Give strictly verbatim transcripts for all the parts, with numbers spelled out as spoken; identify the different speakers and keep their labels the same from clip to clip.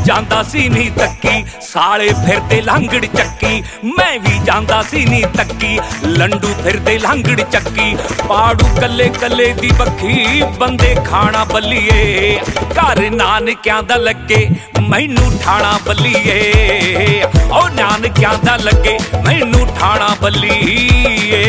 Speaker 1: ਜਾਂਦਾ ਸੀ ਨੀ ਤੱਕੀ, ਸਾਲੇ ਫਿਰਦੇ ਲਾਂਗੜ ਚੱਕੀ। ਮੈਂ ਵੀ ਜਾਂਦਾ ਸੀ ਨੀ ਤੱਕੀ, ਲੰਡੂ ਫਿਰਦੇ ਲਾਂਗੜ ਚੱਕੀ। ਪਾੜੂ ਕੱਲੇ ਕੱਲੇ ਦੀ ਬੱਖੀ, ਬੰਦੇ ਖਾਣਾ ਬੱਲੀਏ। ਘਰ ਨਾਨਕਿਆਂ ਦਾ ਲੱਗੇ ਮੈਨੂੰ ਠਾਣਾ ਬੱਲੀਏ। ਉਹ ਨਾਨਕਿਆਂ ਦਾ ਲੱਗੇ ਮੈਨੂੰ ਠਾਣਾ ਬੱਲੀਏ।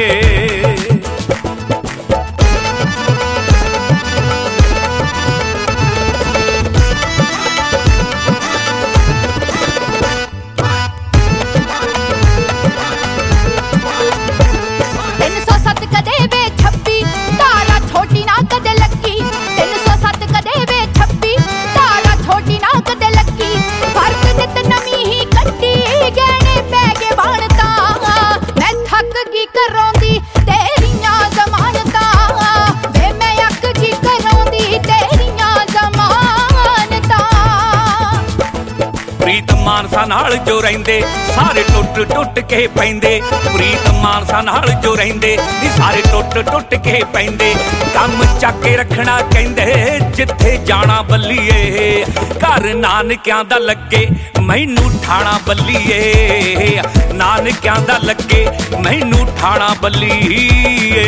Speaker 1: ਪ੍ਰੀਤ ਮਾਨਸਾ ਨਾਲ ਜੋ ਰਹਿੰਦੇ ਸਾਰੇ ਟੁੱਟ ਟੁੱਟ ਕੇ ਪੈਂਦੇ। ਪ੍ਰੀਤ ਮਾਨਸਾ ਨਾਲ ਜੋ ਰਹਿੰਦੇ ਨੀ ਸਾਰੇ ਟੁੱਟ ਟੁੱਟ ਕੇ ਪੈਂਦੇ। ਕੰਮ ਚੱਕ ਕੇ ਰੱਖਣਾ ਕਹਿੰਦੇ ਜਿੱਥੇ ਜਾਣਾ ਬੱਲੀਏ। ਘਰ ਨਾਨਕਿਆਂ ਦਾ ਲੱਗੇ ਮੈਨੂੰ ਠਾਣਾ ਬੱਲੀਏ। ਨਾਨਕਿਆਂ ਦਾ ਲੱਗੇ ਮੈਨੂੰ ਠਾਣਾ ਬੱਲੀਏ।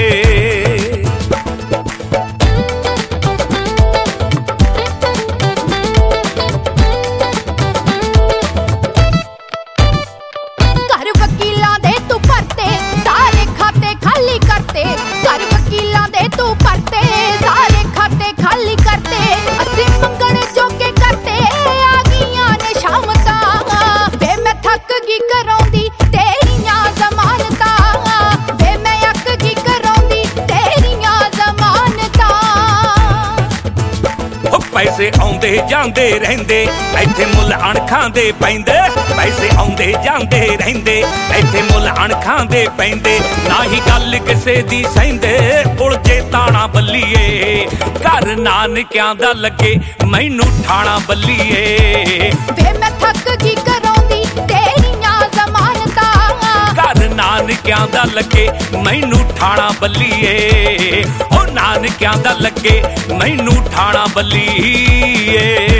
Speaker 1: ਪੈਸੇ ਆਉਂਦੇ ਜਾਂਦੇ ਰਹਿੰਦੇ ਇੱਥੇ ਮੁੱਲ ਅਣਖਾਂ ਦੇ ਪੈਂਦੇ। ਪੈਸੇ ਆਉਂਦੇ ਜਾਂਦੇ ਰਹਿੰਦੇ ਇੱਥੇ ਮੁੱਲ ਅਣਖਾਂ ਦੇ ਪੈਂਦੇ। ਨਾ ਹੀ ਗੱਲ ਕਿਸੇ ਦੀ ਸਹਿੰਦੇ ਉਲਝੇ ਤਾਣਾ ਬੱਲੀਏ। ਘਰ ਨਾਨਕਿਆਂ ਦਾ ਲੱਗੇ ਮੈਨੂੰ ਠਾਣਾ ਬੱਲੀਏ।
Speaker 2: ਵੇ ਮੈਂ ਥੱਕ ਗਈ ਕਰਾਉਂਦੀ ਤੇਰੀਆਂ ਜ਼ਮਾਨਤਾਂ।
Speaker 1: ਘਰ ਨਾਨਕਿਆਂ ਦਾ ਲੱਗੇ ਮੈਨੂੰ ਠਾਣਾ ਬੱਲੀਏ। ਉਹ ਨਾਨਕਿਆਂ ਦਾ ਲੱਗੇ ਮੈਨੂੰ ਠਾਣਾ ਬੱਲੀਏ।